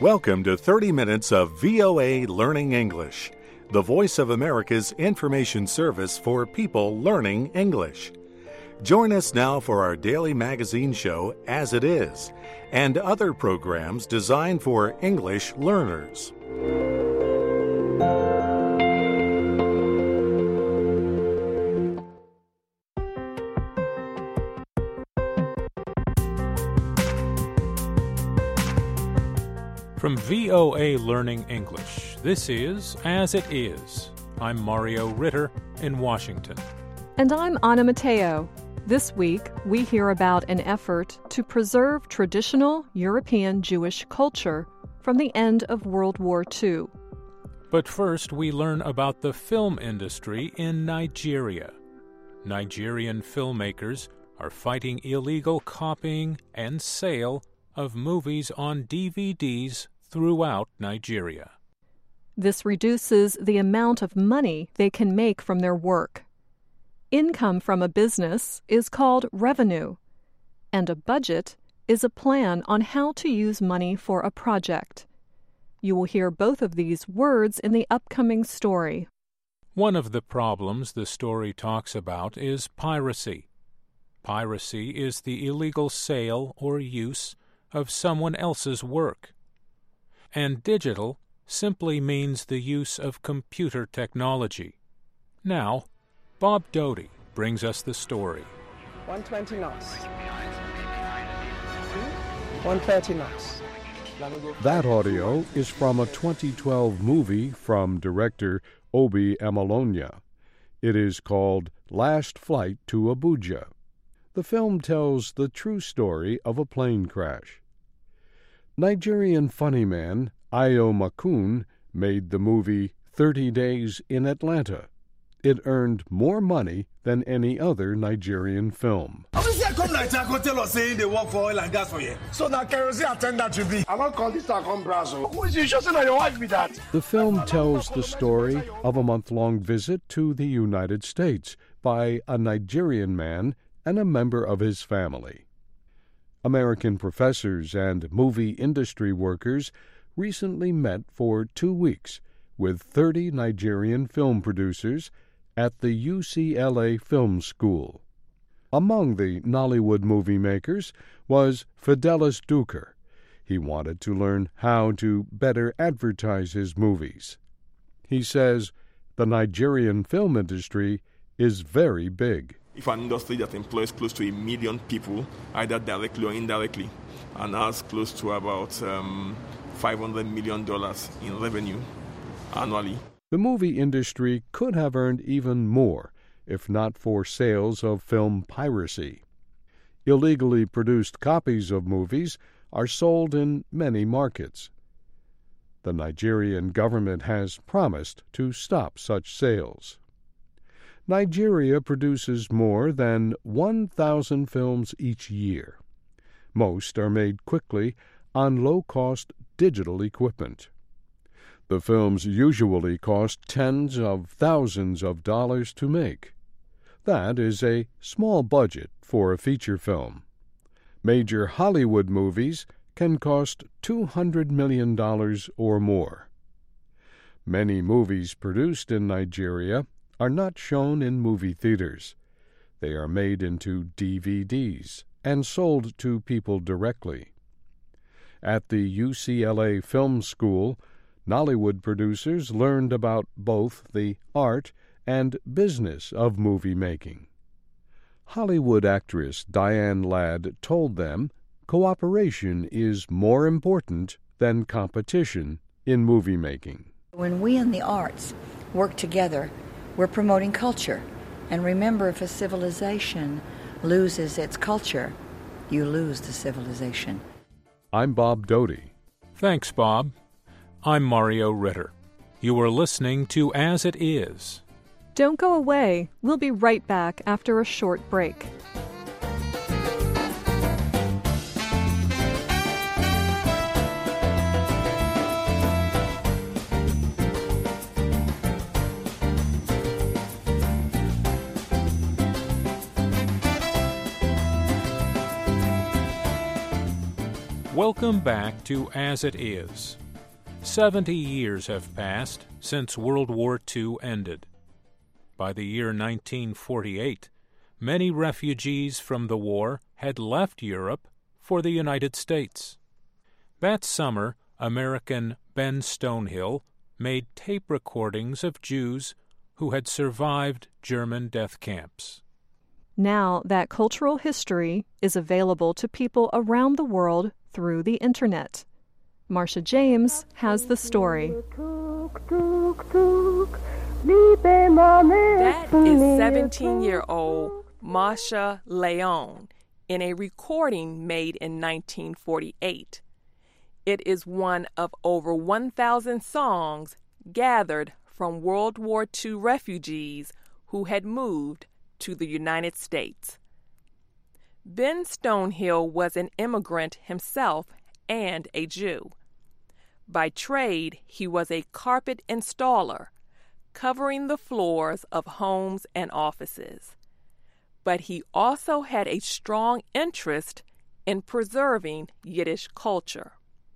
Welcome to 30 Minutes of VOA Learning English, the voice of America's information service for people learning English. Join us now for our daily magazine show, As It Is, and other programs designed for English learners. From VOA Learning English, this is As It Is. I'm Mario Ritter in Washington. And I'm Anna Mateo. This week, we hear about an effort to preserve traditional European Jewish culture from the end of World War II. But first, we learn about the film industry in Nigeria. Nigerian filmmakers are fighting illegal copying and sale of movies on DVDs throughout Nigeria. This reduces the amount of money they can make from their work. Income from a business is called revenue, and a budget is a plan on how to use money for a project. You will hear both of these words in the upcoming story. One of the problems the story talks about is piracy. Piracy is the illegal sale or use of someone else's work. And digital simply means the use of computer technology. Now, Bob Doty brings us the story. 120 knots. 130 knots. That audio is from a 2012 movie from director Obi Amalonia. It is called Last Flight to Abuja. The film tells the true story of a plane crash. Nigerian funny man Ayo Makun made the movie 30 Days in Atlanta. It earned more money than any other Nigerian film. Obviously, I come Nigeria, go tell us saying they work for oil and gas for you. So now kerosene attendant you be. I don't call this a come brazo. Who is you sure saying your wife be that? The film tells the story of a month-long visit to the United States by a Nigerian man and a member of his family. American professors and movie industry workers recently met for 2 weeks with 30 Nigerian film producers at the UCLA Film School. Among the Nollywood movie makers was Fidelis Duker. He wanted to learn how to better advertise his movies. He says the Nigerian film industry is very big. If an industry that employs close to 1 million people, either directly or indirectly, and has close to about $500 million in revenue annually. The movie industry could have earned even more if not for sales of film piracy. Illegally produced copies of movies are sold in many markets. The Nigerian government has promised to stop such sales. Nigeria produces more than 1,000 films each year. Most are made quickly on low-cost digital equipment. The films usually cost tens of thousands of dollars to make. That is a small budget for a feature film. Major Hollywood movies can cost $200 million or more. Many movies produced in Nigeria are not shown in movie theaters. They are made into DVDs and sold to people directly. At the UCLA Film School, Nollywood producers learned about both the art and business of movie making. Hollywood actress Diane Ladd told them cooperation is more important than competition in movie making. When we in the arts work together, we're promoting culture. And remember, if a civilization loses its culture, you lose the civilization. I'm Bob Doty. Thanks, Bob. I'm Mario Ritter. You are listening to As It Is. Don't go away. We'll be right back after a short break. Welcome back to As It Is. 70 years have passed since World War II ended. By the year 1948, many refugees from the war had left Europe for the United States. That summer, American Ben Stonehill made tape recordings of Jews who had survived German death camps. Now that cultural history is available to people around the world through the Internet. Marcia James has the story. That is 17-year-old Masha Leon in a recording made in 1948. It is one of over 1,000 songs gathered from World War II refugees who had moved to the United States. Ben Stonehill was an immigrant himself and a Jew. By trade, he was a carpet installer, covering the floors of homes and offices. But he also had a strong interest in preserving Yiddish culture.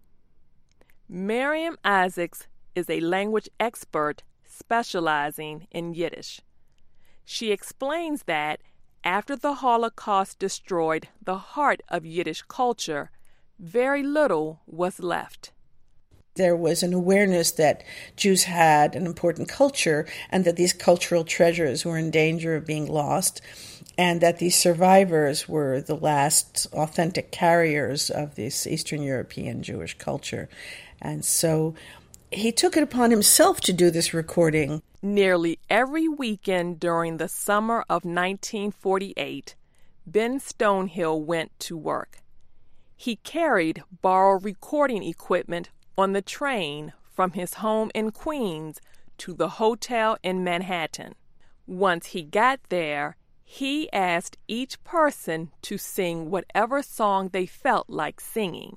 Miriam Isaacs is a language expert specializing in Yiddish. She explains that after the Holocaust destroyed the heart of Yiddish culture, very little was left. There was an awareness that Jews had an important culture and that these cultural treasures were in danger of being lost, and that these survivors were the last authentic carriers of this Eastern European Jewish culture. And so he took it upon himself to do this recording. Nearly every weekend during the summer of 1948, Ben Stonehill went to work. He carried borrowed recording equipment on the train from his home in Queens to the hotel in Manhattan. Once he got there, he asked each person to sing whatever song they felt like singing.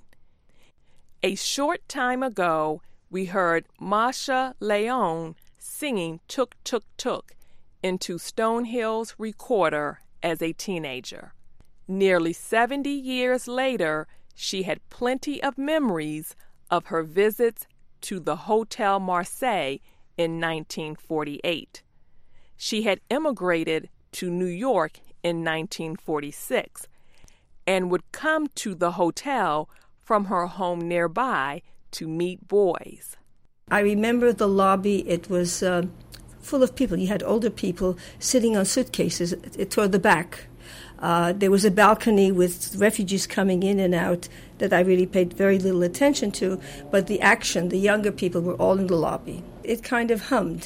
A short time ago, we heard Masha Leon singing Tuk Tuk Tuk into Stonehill's recorder as a teenager. Nearly 70 years later, she had plenty of memories of her visits to the Hotel Marseille in 1948. She had immigrated to New York in 1946 and would come to the hotel from her home nearby to meet boys. I remember the lobby. It was full of people. You had older people sitting on suitcases toward the back. There was a balcony with refugees coming in and out that I really paid very little attention to, but the action, the younger people were all in the lobby. It kind of hummed,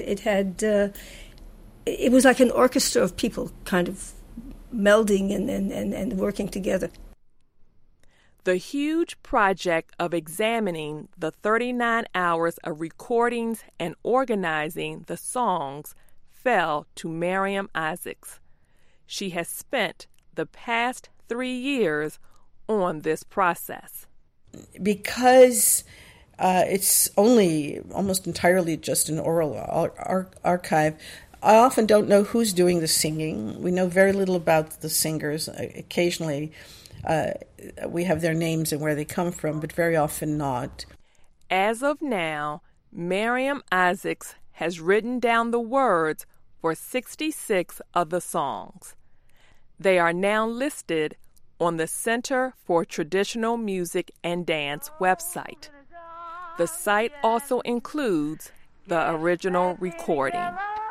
it was like an orchestra of people kind of melding and working together. The huge project of examining the 39 hours of recordings and organizing the songs fell to Miriam Isaacs. She has spent the past 3 years on this process. Because it's only almost entirely just an oral archive, I often don't know who's doing the singing. We know very little about the singers. Occasionally we have their names and where they come from, but very often not. As of now, Miriam Isaacs has written down the words for 66 of the songs. They are now listed on the Center for Traditional Music and Dance website. The site also includes the original recording.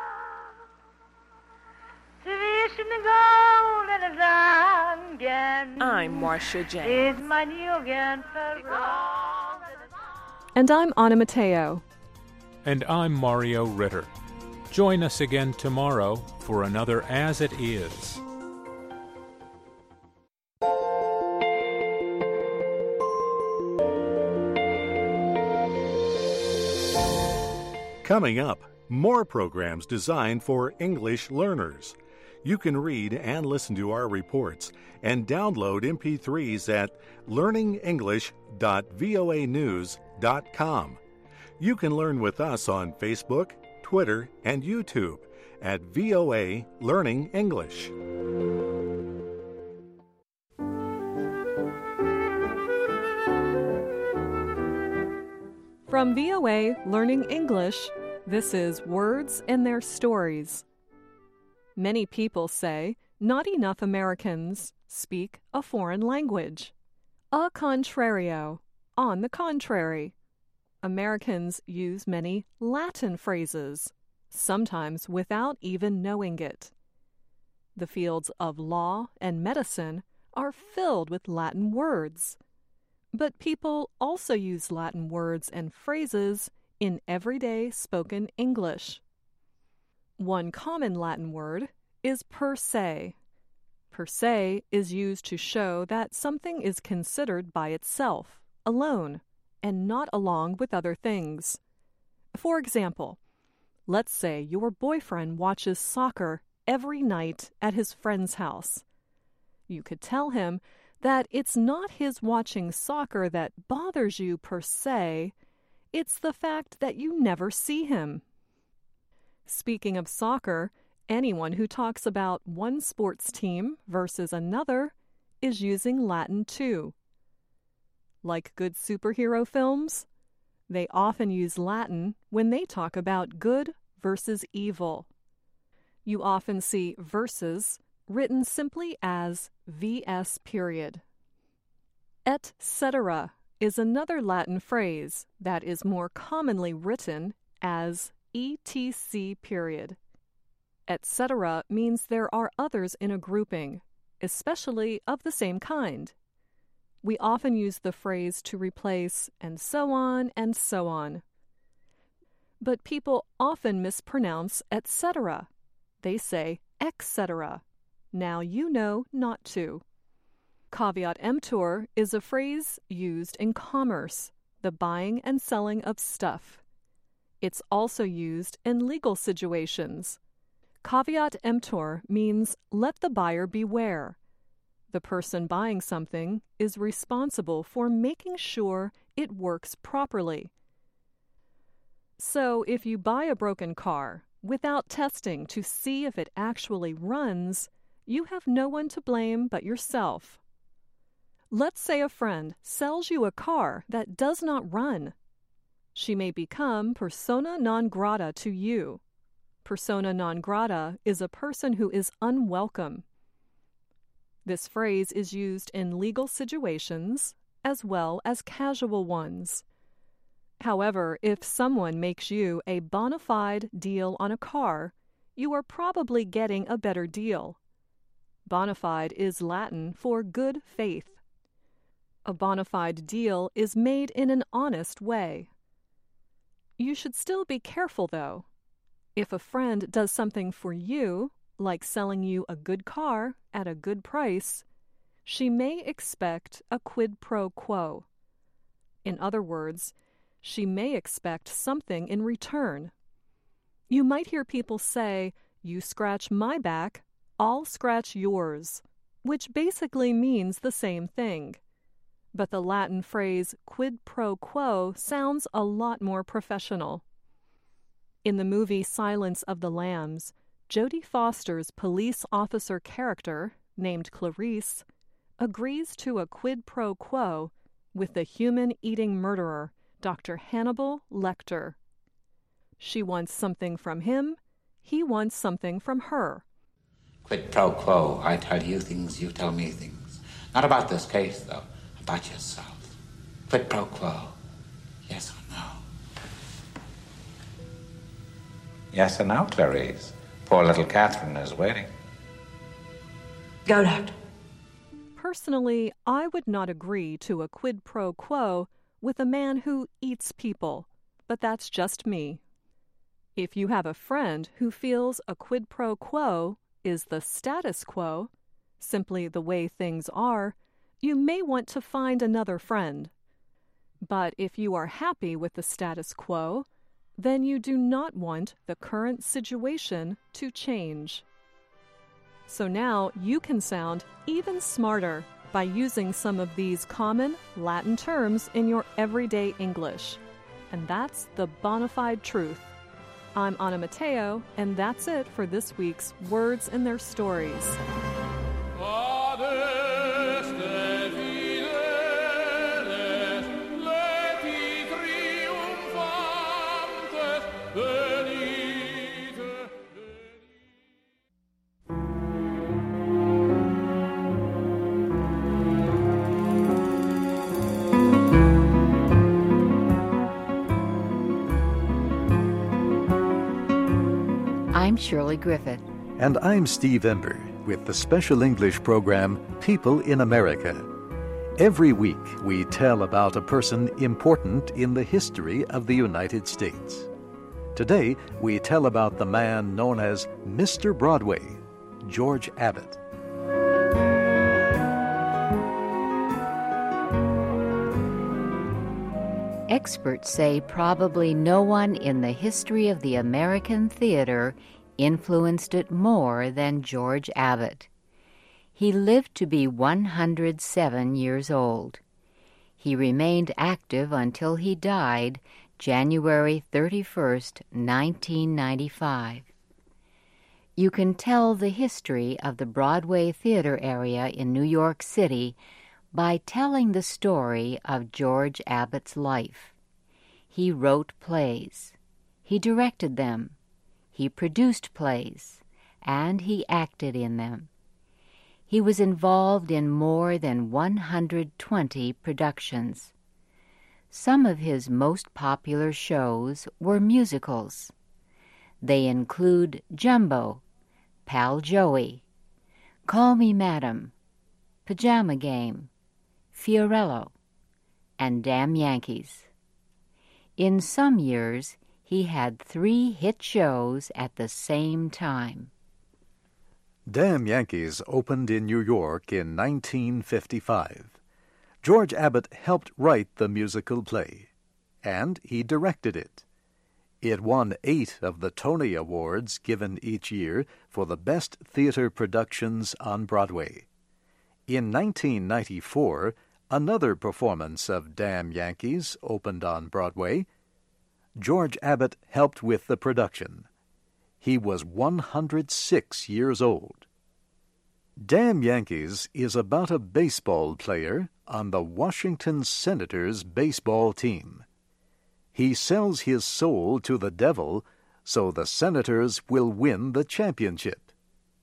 I'm Marcia James. And I'm Anna Mateo. And I'm Mario Ritter. Join us again tomorrow for another As It Is. Coming up, more programs designed for English learners. You can read and listen to our reports and download MP3s at learningenglish.voanews.com. You can learn with us on Facebook, Twitter, and YouTube at VOA Learning English. From VOA Learning English, this is Words and Their Stories. Many people say not enough Americans speak a foreign language. A contrario, on the contrary. Americans use many Latin phrases, sometimes without even knowing it. The fields of law and medicine are filled with Latin words. But people also use Latin words and phrases in everyday spoken English. One common Latin word is per se. Per se is used to show that something is considered by itself, alone, and not along with other things. For example, let's say your boyfriend watches soccer every night at his friend's house. You could tell him that it's not his watching soccer that bothers you per se, it's the fact that you never see him. Speaking of soccer, anyone who talks about one sports team versus another is using Latin too. Like good superhero films, they often use Latin when they talk about good versus evil. You often see versus written simply as VS period. Et cetera is another Latin phrase that is more commonly written as etc period. Et cetera means there are others in a grouping, especially of the same kind. We often use the phrase to replace and so on and so on. But people often mispronounce et cetera. They say etc. Now you know not to. Caveat emptor is a phrase used in commerce, the buying and selling of stuff. It's also used in legal situations. Caveat emptor means let the buyer beware. The person buying something is responsible for making sure it works properly. So if you buy a broken car without testing to see if it actually runs, you have no one to blame but yourself. Let's say a friend sells you a car that does not run. She may become persona non grata to you. Persona non grata is a person who is unwelcome. This phrase is used in legal situations as well as casual ones. However, if someone makes you a bona fide deal on a car, you are probably getting a better deal. Bona fide is Latin for good faith. A bona fide deal is made in an honest way. You should still be careful, though. If a friend does something for you, like selling you a good car at a good price, she may expect a quid pro quo. In other words, she may expect something in return. You might hear people say, "You scratch my back, I'll scratch yours," which basically means the same thing. But the Latin phrase quid pro quo sounds a lot more professional. In the movie Silence of the Lambs, Jodie Foster's police officer character, named Clarice, agrees to a quid pro quo with the human-eating murderer, Dr. Hannibal Lecter. She wants something from him, he wants something from her. Quid pro quo, I tell you things, you tell me things. Not about this case, though, about yourself. Quid pro quo, yes or no? Yes or no, Clarice? Poor little Catherine is waiting. Go, Doctor. Personally, I would not agree to a quid pro quo with a man who eats people, but that's just me. If you have a friend who feels a quid pro quo is the status quo, simply the way things are, you may want to find another friend. But if you are happy with the status quo, then you do not want the current situation to change. So now you can sound even smarter by using some of these common Latin terms in your everyday English. And that's the bona fide truth. I'm Anna Matteo, and that's it for this week's Words and Their Stories. I'm Shirley Griffith. And I'm Steve Ember with the special English program People in America. Every week we tell about a person important in the history of the United States. Today we tell about the man known as Mr. Broadway, George Abbott. Experts say probably no one in the history of the American theater influenced it more than George Abbott. He lived to be 107 years old. He remained active until he died January 31st, 1995. You can tell the history of the Broadway theater area in New York City by telling the story of George Abbott's life. He wrote plays. He directed them. He produced plays, and he acted in them. He was involved in more than 120 productions. Some of his most popular shows were musicals. They include Jumbo, Pal Joey, Call Me Madam, Pajama Game, Fiorello, and Damn Yankees. In some years, he had 3 hit shows at the same time. Damn Yankees opened in New York in 1955. George Abbott helped write the musical play, and he directed it. It won 8 of the Tony Awards given each year for the best theater productions on Broadway. In 1994, another performance of Damn Yankees opened on Broadway. George Abbott helped with the production. He was 106 years old. Damn Yankees is about a baseball player on the Washington Senators baseball team. He sells his soul to the devil so the Senators will win the championship.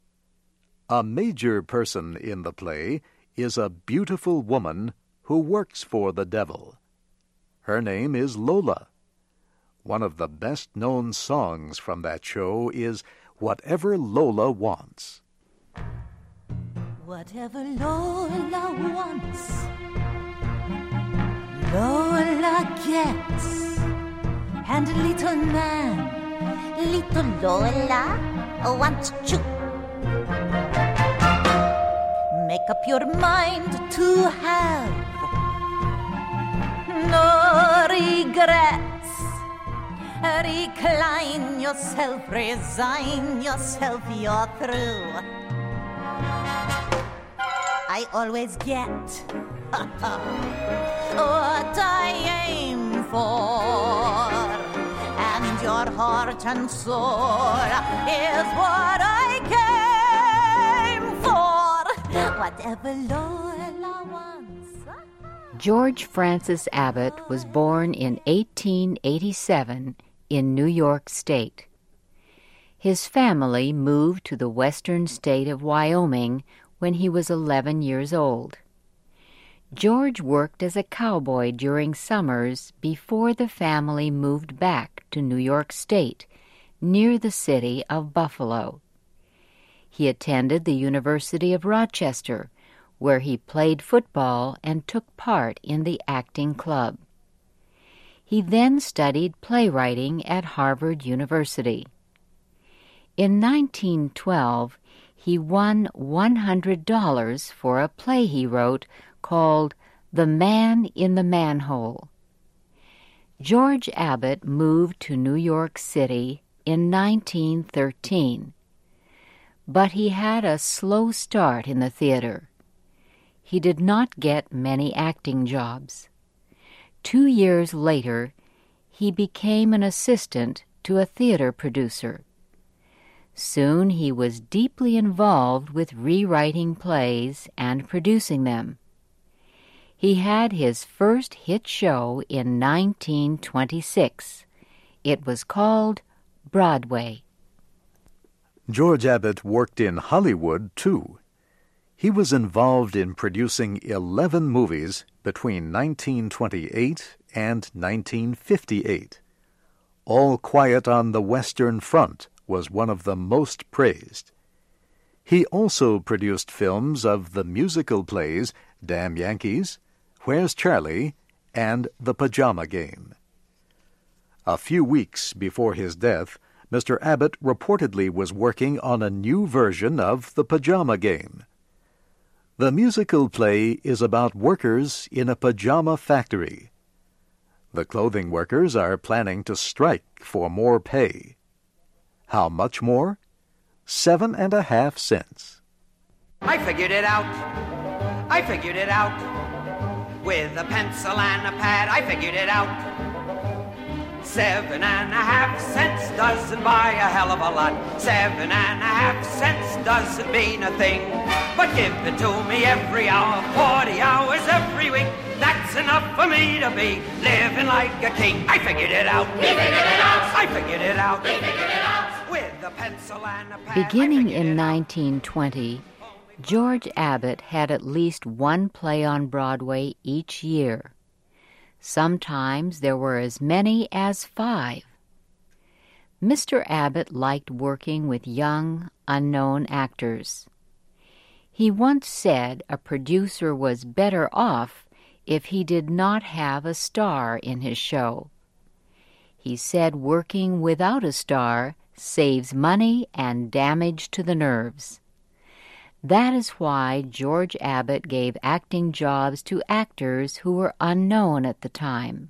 A major person in the play is a beautiful woman who works for the devil. Her name is Lola. One of the best-known songs from that show is Whatever Lola Wants. Whatever Lola wants, Lola gets. And little man, little Lola wants you. Make up your mind to have no regrets. Recline yourself, resign yourself, you're through. I always get what I aim for, and your heart and soul is what I came for. Whatever Lola wants. George Francis Abbott was born in 1887 in New York State. His family moved to the western state of Wyoming when he was 11 years old. George worked as a cowboy during summers before the family moved back to New York State, near the city of Buffalo. He attended the University of Rochester, where he played football and took part in the acting club. He then studied playwriting at Harvard University. In 1912, he won $100 for a play he wrote called The Man in the Manhole. George Abbott moved to New York City in 1913, but he had a slow start in the theater. He did not get many acting jobs. 2 years later, he became an assistant to a theater producer. Soon he was deeply involved with rewriting plays and producing them. He had his first hit show in 1926. It was called Broadway. George Abbott worked in Hollywood, too. He was involved in producing 11 movies between 1928 and 1958. All Quiet on the Western Front was one of the most praised. He also produced films of the musical plays Damn Yankees, Where's Charlie, and The Pajama Game. A few weeks before his death, Mr. Abbott reportedly was working on a new version of The Pajama Game. The musical play is about workers in a pajama factory. The clothing workers are planning to strike for more pay. How much more? 7.5 cents. I figured it out. I figured it out. With a pencil and a pad, I figured it out. 7.5 cents doesn't buy a hell of a lot. 7.5 cents doesn't mean a thing. But give it to me every hour, 40 hours every week. That's enough for me to be living like a king. I figured it out. We figured it out. I figured it out. We figured it out. With a pencil and a pad. Beginning in 1920, George Abbott had at least one play on Broadway each year. Sometimes there were as many as 5. Mr. Abbott liked working with young, unknown actors. He once said a producer was better off if he did not have a star in his show. He said working without a star saves money and damage to the nerves. That is why George Abbott gave acting jobs to actors who were unknown at the time.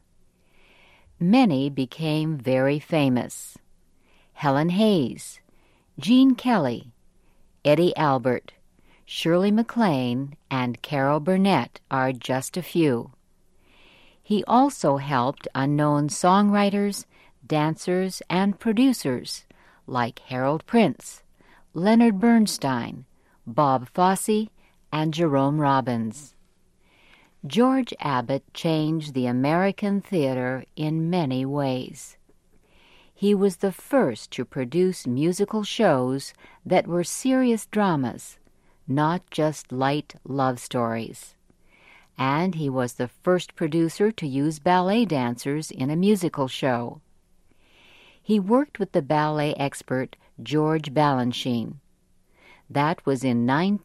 Many became very famous. Helen Hayes, Gene Kelly, Eddie Albert, Shirley MacLaine, and Carol Burnett are just a few. He also helped unknown songwriters, dancers, and producers like Harold Prince, Leonard Bernstein, Bob Fosse, and Jerome Robbins. George Abbott changed the American theater in many ways. He was the first to produce musical shows that were serious dramas, not just light love stories. And he was the first producer to use ballet dancers in a musical show. He worked with the ballet expert George Balanchine. That was in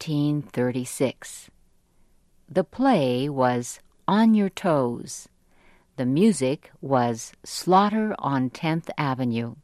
1936. The play was On Your Toes. The music was Slaughter on 10th Avenue.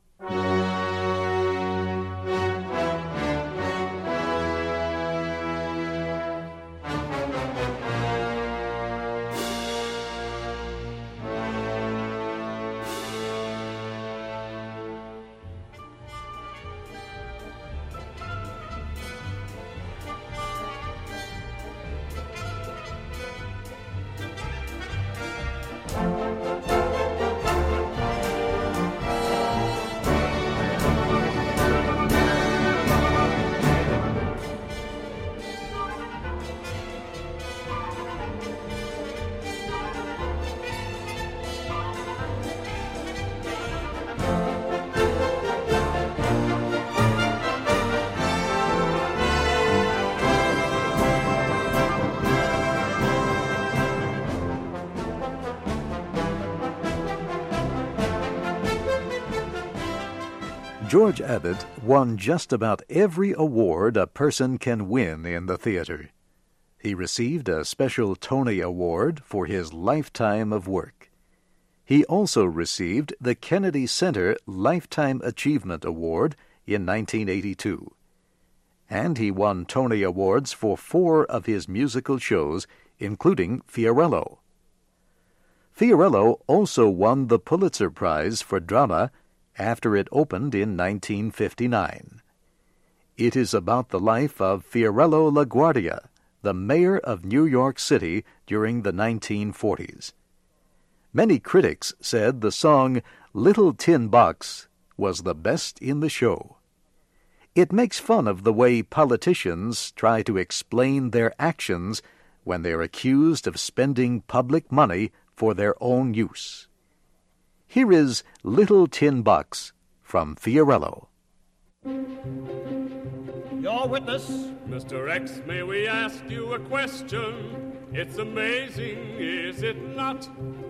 George Abbott won just about every award a person can win in the theater. He received a special Tony Award for his lifetime of work. He also received the Kennedy Center Lifetime Achievement Award in 1982. And he won Tony Awards for 4 of his musical shows, including Fiorello. Fiorello also won the Pulitzer Prize for Drama after it opened in 1959. It is about the life of Fiorello LaGuardia, the mayor of New York City during the 1940s. Many critics said the song Little Tin Box was the best in the show. It makes fun of the way politicians try to explain their actions when they're accused of spending public money for their own use. Here is Little Tin Box from Fiorello. Your witness. Mr. X, may we ask you a question? It's amazing, is it not?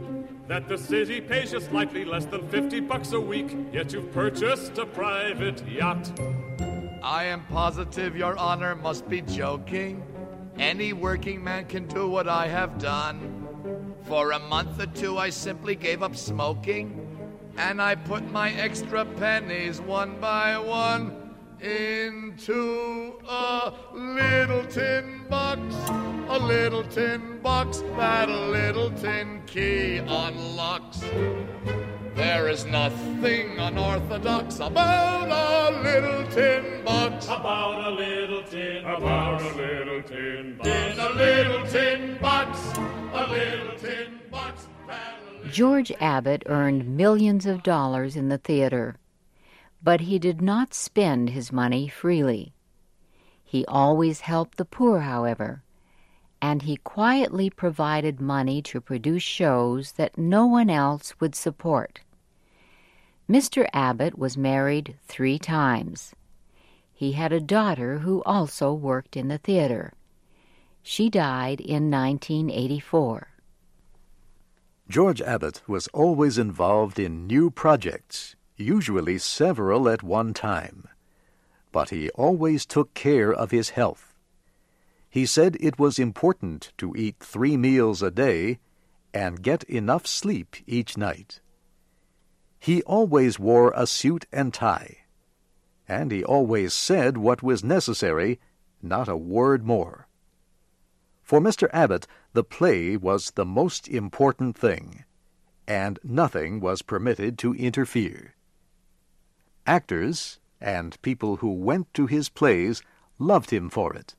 that the city pays you slightly less than $50 a week, yet you've purchased a private yacht. I am positive your honor must be joking. Any working man can do what I have done. For a month or two I simply gave up smoking, and I put my extra pennies one by one into a little tin box. A little tin box that a little tin key unlocks. There is nothing unorthodox about a little tin box. About a little tin box. About a little tin box. In a little tin box. A little tin box. George Abbott earned millions of dollars in the theater, but he did not spend his money freely. He always helped the poor, however, and he quietly provided money to produce shows that no one else would support. Mr. Abbott was married 3 times. He had a daughter who also worked in the theater. She died in 1984. George Abbott was always involved in new projects, usually several at one time. But he always took care of his health. He said it was important to eat 3 meals a day and get enough sleep each night. He always wore a suit and tie, and he always said what was necessary, not a word more. For Mr. Abbott, the play was the most important thing, and nothing was permitted to interfere. Actors and people who went to his plays loved him for it.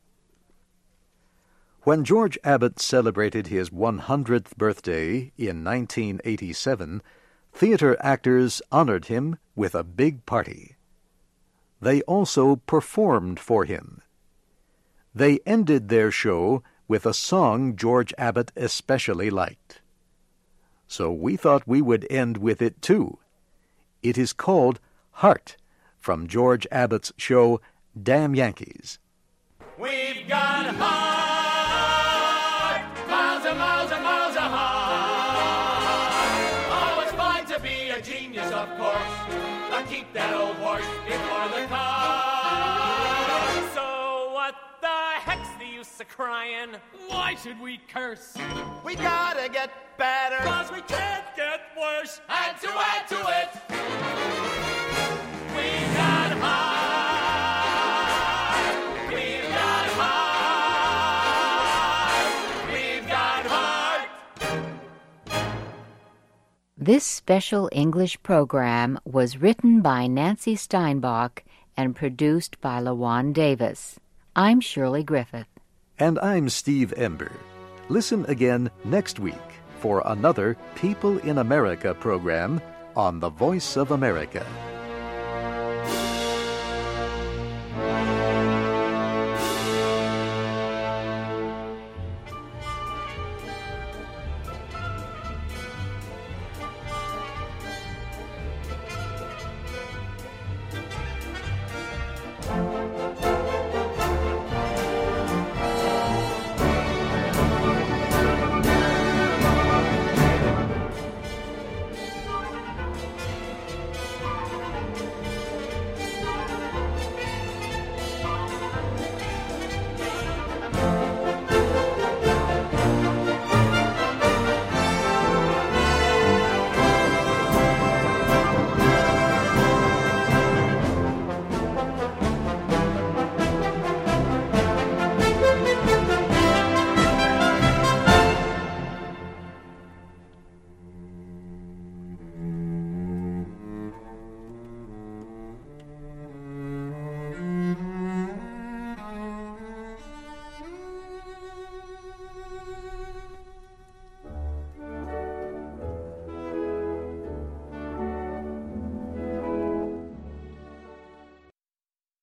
When George Abbott celebrated his 100th birthday in 1987, theater actors honored him with a big party. They also performed for him. They ended their show with a song George Abbott especially liked. So we thought we would end with it too. It is called Heart, from George Abbott's show Damn Yankees. We've got heart, miles and miles and miles of heart. Oh, it's fine to be a genius, of course, but keep that old horse before the car. So what the heck's the use of crying? Why should we curse? We gotta get better, 'Cause we can't get worse. and to add to it, we've got heart. We've got heart. We've got heart. This special English program was written by Nancy Steinbach and produced by LaJuan Davis. I'm Shirley Griffith. And I'm Steve Ember. Listen again next week for another People in America program on the Voice of America.